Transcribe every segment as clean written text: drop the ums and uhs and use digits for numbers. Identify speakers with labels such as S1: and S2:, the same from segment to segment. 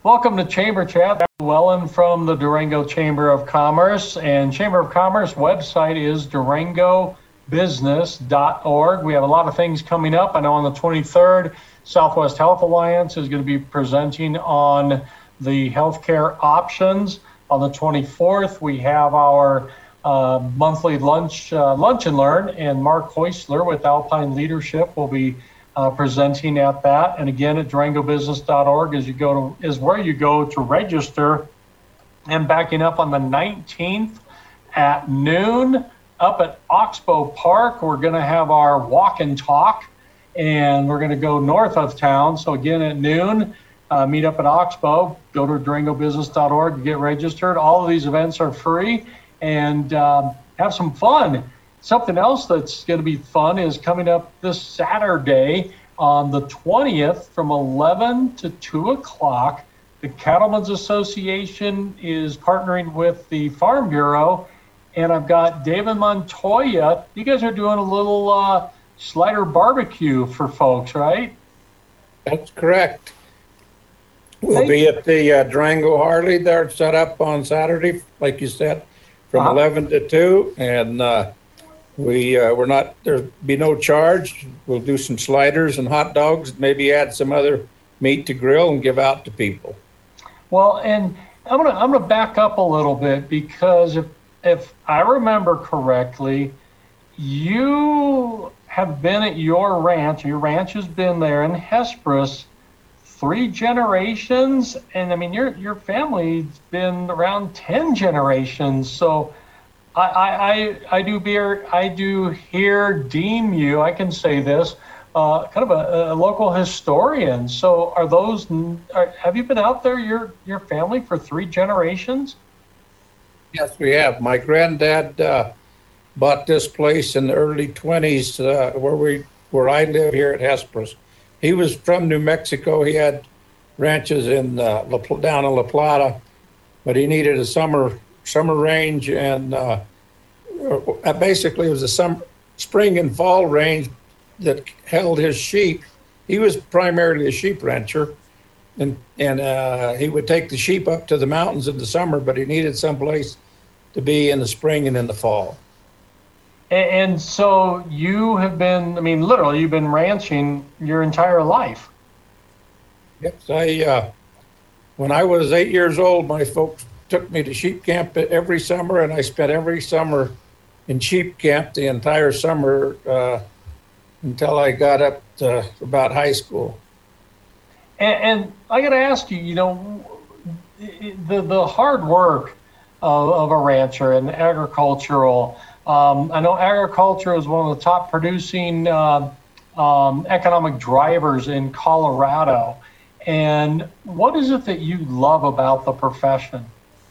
S1: Welcome to Chamber Chat. Wellen from the Durango Chamber of Commerce. And Chamber of Commerce website is durangobusiness.org. We have a lot of things coming up. I know on the 23rd, Southwest Health Alliance is going to be presenting on the healthcare options. On the 24th, we have our monthly lunch and learn, and Mark Heusler with Alpine Leadership will be presenting at that. And again, at durangobusiness.org is where you go to register. And backing up on the 19th at noon up at Oxbow Park, we're going to have our walk and talk, and we're going to go north of town. So again, at noon, meet up at Oxbow. Go to durangobusiness.org to get registered. All of these events are free, and have some fun. Something else that's going to be fun is coming up this Saturday on the 20th from 11 to 2 o'clock. The Cattlemen's Association is partnering with the Farm Bureau, and I've got David Montoya. You guys are doing a little slider barbecue for folks, right?
S2: That's correct. We'll be at the Durango Harley there, set up on Saturday, like you said, from 11 to 2, and we're not, there'll be no charge. We'll do some sliders and hot dogs, maybe add some other meat to grill and give out to people.
S1: Well, and I'm gonna back up a little bit, because if I remember correctly, you have been at your ranch. Your ranch has been there in Hesperus 3 generations, and I mean your family's been around 10 generations. So I deem you, I can say this, kind of a local historian. So have you been out there, your family, for 3 generations?
S2: Yes, we have. My granddad bought this place in the early 20s where I live here at Hesperus. He was from New Mexico. He had ranches in down in La Plata, but he needed a summer range, and basically it was a spring and fall range that held his sheep. He was primarily a sheep rancher, and he would take the sheep up to the mountains in the summer, but he needed someplace to be in the spring and in the fall.
S1: And so you have been, I mean, literally, you've been ranching your entire life.
S2: Yes, when I was 8 years old, my folks took me to sheep camp every summer, and I spent every summer in sheep camp the entire summer until I got up to about high school.
S1: And I got to ask you, the hard work of a rancher and agricultural. I know agriculture is one of the top producing economic drivers in Colorado. And what is it that you love about the profession?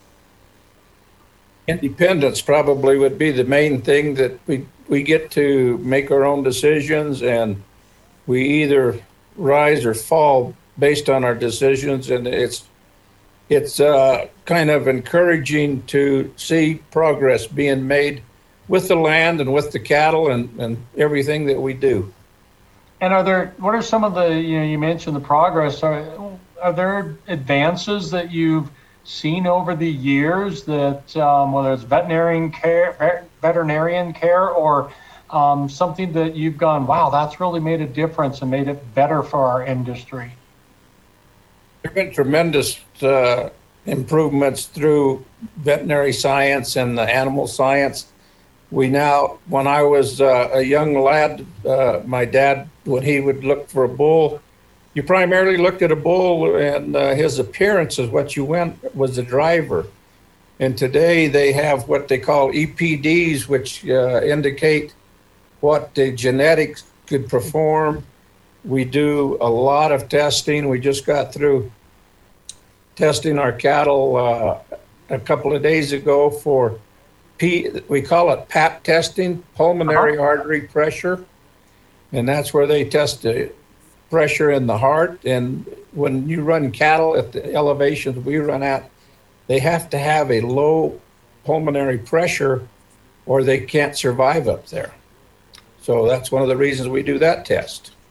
S2: Independence probably would be the main thing, that we get to make our own decisions, and we either rise or fall based on our decisions, and it's kind of encouraging to see progress being made with the land and with the cattle and everything that we do.
S1: And what are some of the, you mentioned the progress, are there advances that you've seen over the years that, whether it's veterinarian care or something that you've gone, wow, that's really made a difference and made it better for our industry?
S2: There have been tremendous improvements through veterinary science and the animal science. When I was a young lad, my dad, when he would look for a bull, you primarily looked at a bull, and his appearance is what was the driver. And today they have what they call EPDs, which indicate what the genetics could perform. We do a lot of testing. We just got through testing our cattle a couple of days ago for we call it PAP testing, pulmonary artery pressure. And that's where they test the pressure in the heart. And when you run cattle at the elevations we run at, they have to have a low pulmonary pressure or they can't survive up there. So that's one of the reasons we do that test.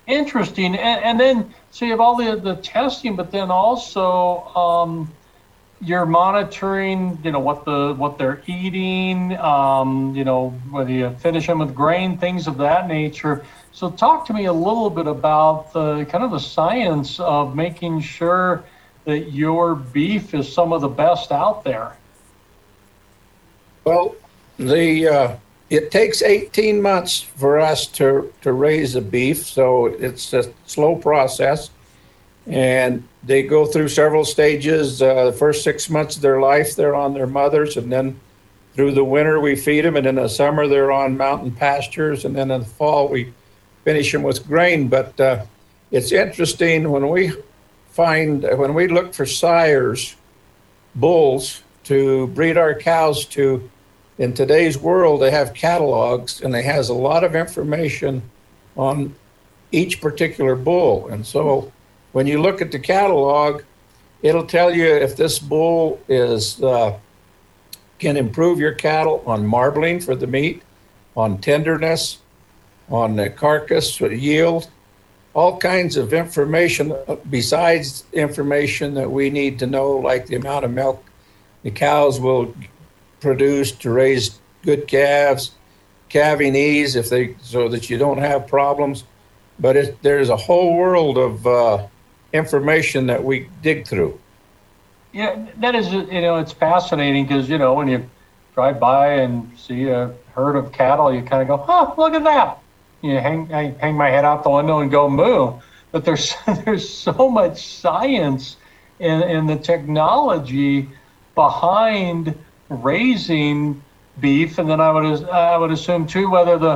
S1: Interesting. And then, so you have all the testing, but then also you're monitoring, what they're eating, whether you finish them with grain, things of that nature. So talk to me a little bit about the kind of the science of making sure that your beef is some of the best out there.
S2: Well, it takes 18 months for us to raise a beef, so it's a slow process. And they go through several stages. The first 6 months of their life, they're on their mothers, and then through the winter we feed them, and in the summer they're on mountain pastures, and then in the fall we finish them with grain. But it's interesting when we look for sires, bulls to breed our cows to. In today's world, they have catalogs, and it has a lot of information on each particular bull. And so when you look at the catalog, it'll tell you if this bull can improve your cattle on marbling for the meat, on tenderness, on the carcass yield, all kinds of information besides information that we need to know, like the amount of milk the cows will produce to raise good calves, calving ease so that you don't have problems. But there's a whole world of information that we dig through.
S1: Yeah, that is, it's fascinating because, when you drive by and see a herd of cattle, you kind of go, oh, look at that. I hang my head out the window and go moo. But there's so much science in the technology behind raising beef, and then I would assume too whether the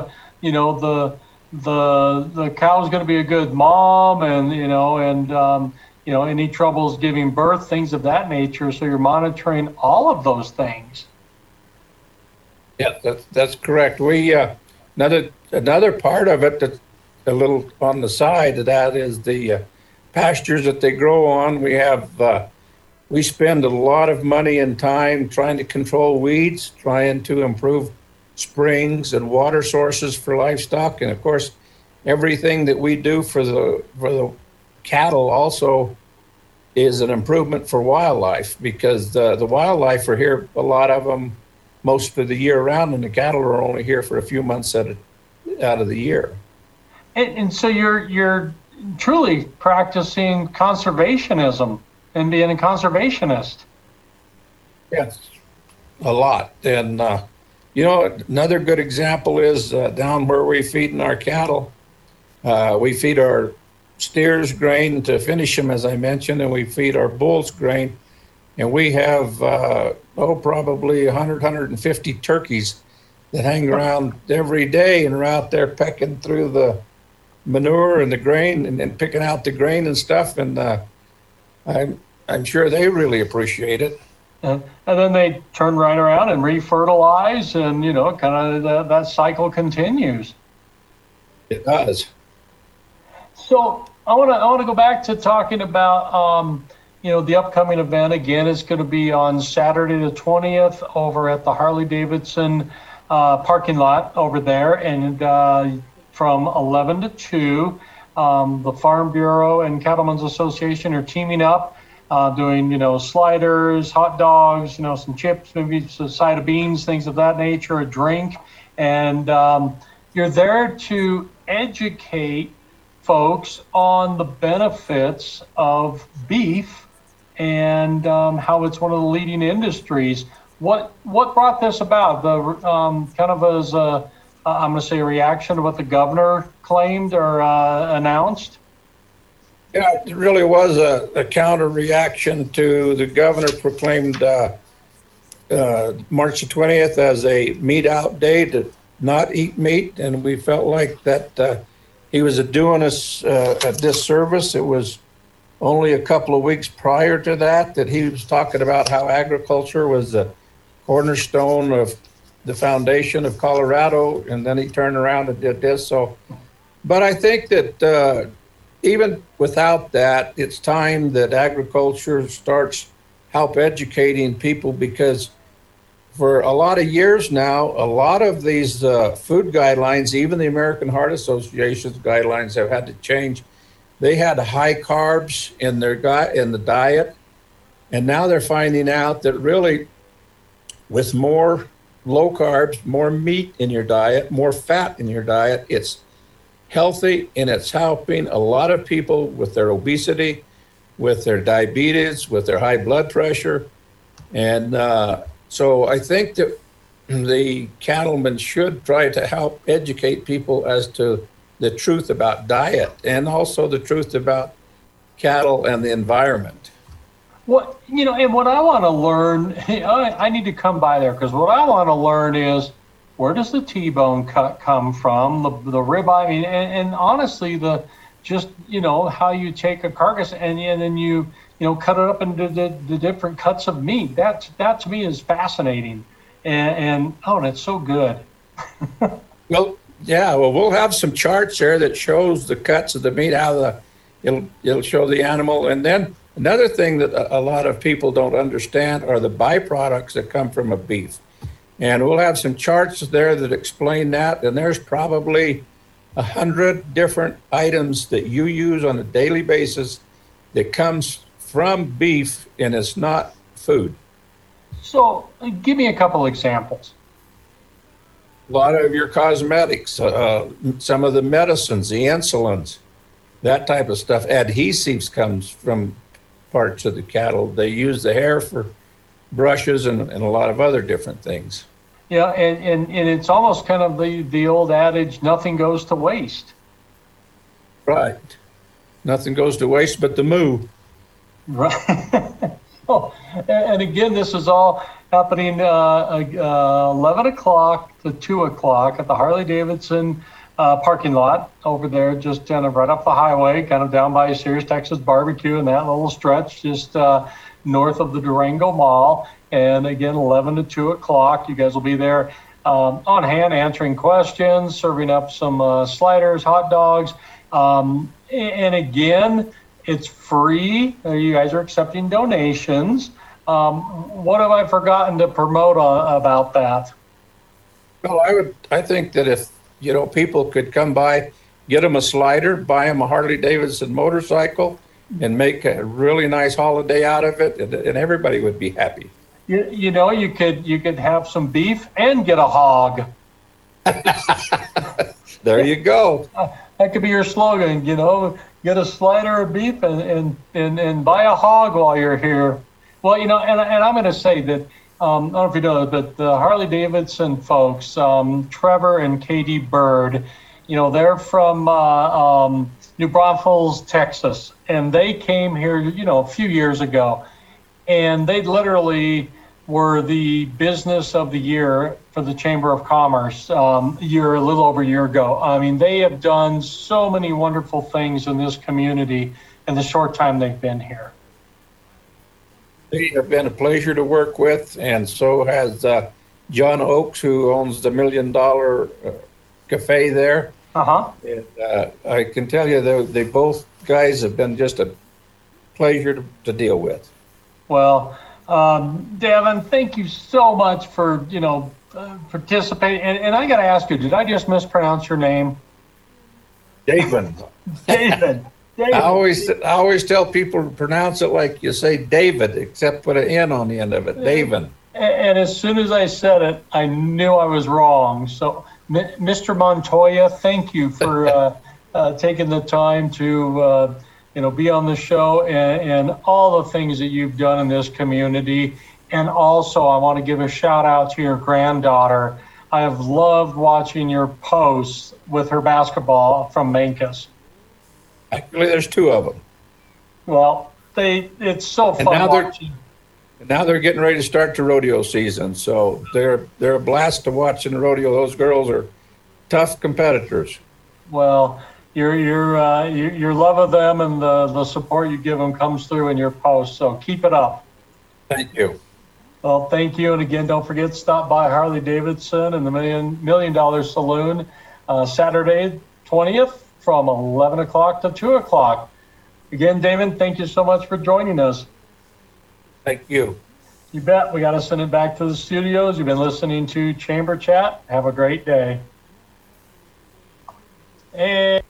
S1: cow is going to be a good mom, and any troubles giving birth, things of that nature. So you're monitoring all of those things.
S2: Yeah, that's correct. We another part of it that's a little on the side of that is the pastures that they grow on. We spend a lot of money and time trying to control weeds, trying to improve springs and water sources for livestock. And of course, everything that we do for the cattle also is an improvement for wildlife, because the wildlife are here, a lot of them, most of the year round, and the cattle are only here for a few months out of the year.
S1: And so you're truly practicing conservationism and being a conservationist.
S2: Yes, a lot. And, another good example is down where we feed our cattle. We feed our steers grain to finish them, as I mentioned, and we feed our bulls grain. And we have, probably 150 turkeys that hang around every day and are out there pecking through the manure and the grain and picking out the grain and stuff. And I'm sure they really appreciate it.
S1: And then they turn right around and refertilize, and kind of that cycle continues.
S2: It does.
S1: So I want to go back to talking about the upcoming event. Again, it's going to be on Saturday the 20th over at the Harley-Davidson parking lot over there, and from 11 to 2, the Farm Bureau and Cattlemen's Association are teaming up. Doing, sliders, hot dogs, some chips, maybe a side of beans, things of that nature, a drink. And you're there to educate folks on the benefits of beef and how it's one of the leading industries. What brought this about? The kind of as I'm going to say a reaction to what the governor claimed or announced?
S2: Yeah, it really was a counter reaction to the governor proclaimed March the 20th as a meat out day to not eat meat. And we felt like that he was doing us a disservice. It was only a couple of weeks prior to that he was talking about how agriculture was the cornerstone of the foundation of Colorado. And then he turned around and did this. But I think that even without that, it's time that agriculture starts help educating people, because for a lot of years now, a lot of these food guidelines, even the American Heart Association's guidelines, have had to change. They had high carbs in the diet, and now they're finding out that really, with more low carbs, more meat in your diet, more fat in your diet, it's healthy, and it's helping a lot of people with their obesity, with their diabetes, with their high blood pressure. And so I think that the cattlemen should try to help educate people as to the truth about diet and also the truth about cattle and the environment.
S1: What, and what I want to learn, I need to come by there, because what I want to learn is, where does the T-bone cut come from, the ribeye? I mean, and honestly, how you take a carcass and then you cut it up into the different cuts of meat. That to me is fascinating, and it's so good.
S2: Well, yeah. Well, we'll have some charts there that shows the cuts of the meat, it'll show the animal, and then another thing that a lot of people don't understand are the byproducts that come from a beef. And we'll have some charts there that explain that. And there's probably 100 different items that you use on a daily basis that comes from beef, and it's not food.
S1: So give me a couple examples.
S2: A lot of your cosmetics, some of the medicines, the insulins, that type of stuff. Adhesives comes from parts of the cattle. They use the hair for brushes and a lot of other different things.
S1: Yeah, and it's almost kind of the old adage, nothing goes to waste.
S2: Right. Nothing goes to waste but the moo.
S1: Right. Oh, and again, this is all happening 11 o'clock to 2 o'clock at the Harley-Davidson parking lot over there, just kind of right up the highway, kind of down by Sirius Texas Barbecue and that little stretch, just north of the Durango Mall. And again, 11 to 2 o'clock, you guys will be there on hand answering questions, serving up some sliders, hot dogs. And again, it's free. You guys are accepting donations. What have I forgotten to promote about that?
S2: Well, I think that if, people could come by, get them a slider, buy them a Harley-Davidson motorcycle, and make a really nice holiday out of it, and everybody would be happy.
S1: You could have some beef and get a hog.
S2: There you go.
S1: That could be your slogan, get a slider of beef and buy a hog while you're here. Well, and I'm going to say that, I don't know if you know, but the Harley-Davidson folks, Trevor and Katie Bird, they're from New Braunfels, Texas, and they came here, a few years ago, and they literally were the business of the year for the Chamber of Commerce a little over a year ago. I mean, they have done so many wonderful things in this community in the short time they've been here.
S2: They have been a pleasure to work with, and so has John Oakes, who owns the $1 Million Cafe there.
S1: Uh-huh.
S2: And I can tell you, they both guys have been just a pleasure to deal with.
S1: Well, Devin, thank you so much for, participating. And I got to ask you, did I just mispronounce your name?
S2: David.
S1: David.
S2: I always tell people to pronounce it like you say David, except put an N on the end of it, David.
S1: And as soon as I said it, I knew I was wrong. So, Mr. Montoya, thank you for taking the time to be on the show and all the things that you've done in this community. And also, I want to give a shout out to your granddaughter. I have loved watching your posts with her basketball from Mancos.
S2: Actually, there's two of them.
S1: Well, it's so fun watching.
S2: Now they're getting ready to start the rodeo season, so they're a blast to watch in the rodeo. Those girls are tough competitors.
S1: Well, your love of them and the support you give them comes through in your posts, so keep it up.
S2: Thank you.
S1: Well, thank you, and again, don't forget to stop by Harley-Davidson and the $1 Million Saloon Saturday 20th from 11 o'clock to 2 o'clock. Again, David, thank you so much for joining us.
S2: Thank you.
S1: You bet. We got to send it back to the studios. You've been listening to Chamber Chat. Have a great day. And